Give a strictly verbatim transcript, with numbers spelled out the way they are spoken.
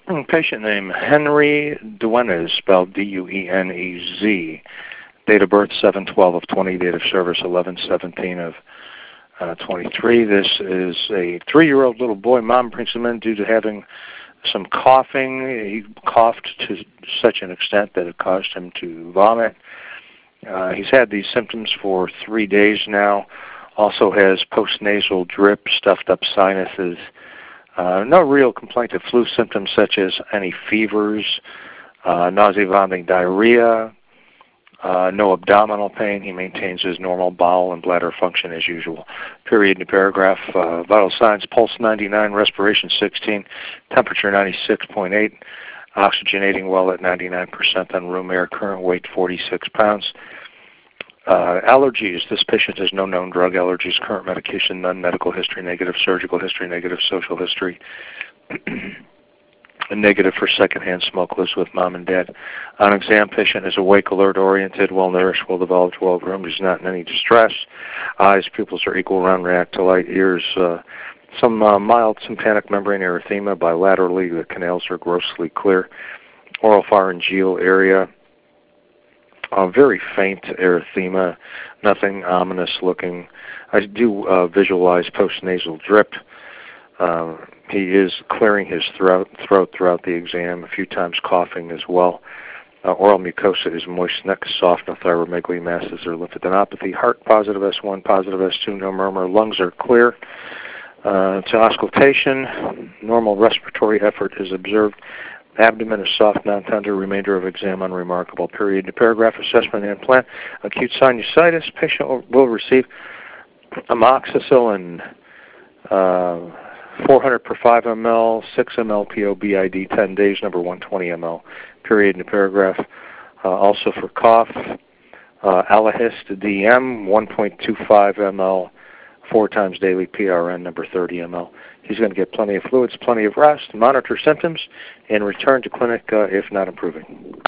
Patient name Henry Duenez, spelled D U E N E Z. Date of birth seven twelve of twenty. Date of service eleven seventeen of uh, twenty-three. This is a three-year-old little boy. Mom brings him in due to having some coughing. He coughed to such an extent that it caused him to vomit. Uh, he's had these symptoms for three days now. Also has postnasal drip, stuffed up sinuses. Uh, no real complaint of flu symptoms such as any fevers, uh, nausea, vomiting, diarrhea, uh, no abdominal pain. He maintains his normal bowel and bladder function as usual. Period in the paragraph. Uh, vital signs: pulse ninety-nine, respiration sixteen, temperature ninety-six point eight, oxygenating well at ninety-nine percent on room air, current weight forty-six pounds. Uh, allergies. This patient has no known drug allergies, current medication, none, medical history negative, surgical history negative, social history negative for secondhand smoke, lives with mom and dad. On exam, patient is awake, alert, oriented, well-nourished, well-developed, well-groomed. He's not in any distress. Eyes, pupils are equal, round, react to light. Ears, uh, some uh, mild tympanic membrane erythema bilaterally. The canals are grossly clear. Oral pharyngeal area. Uh, very faint erythema, nothing ominous looking. I do uh, visualize postnasal drip. Uh, he is clearing his throat, throat throughout the exam, a few times coughing as well. Uh, oral mucosa is moist, neck is soft, no thyromegaly masses or lymphadenopathy. Heart positive S one, positive S two, no murmur. Lungs are clear. Uh, to auscultation, normal respiratory effort is observed. Abdomen is soft, non-tender. Remainder of exam unremarkable. Period. The paragraph assessment and plan. Acute sinusitis. Patient will receive amoxicillin uh, four hundred per five milliliters, six milliliters P O B I D, ten days, number one hundred twenty milliliters. Period in the paragraph. Uh, also for cough, uh, Alahist D M, one point two five milliliters, four times daily, P R N, number thirty milliliters. He's going to get plenty of fluids, plenty of rest, monitor symptoms, and return to clinic uh, if not improving.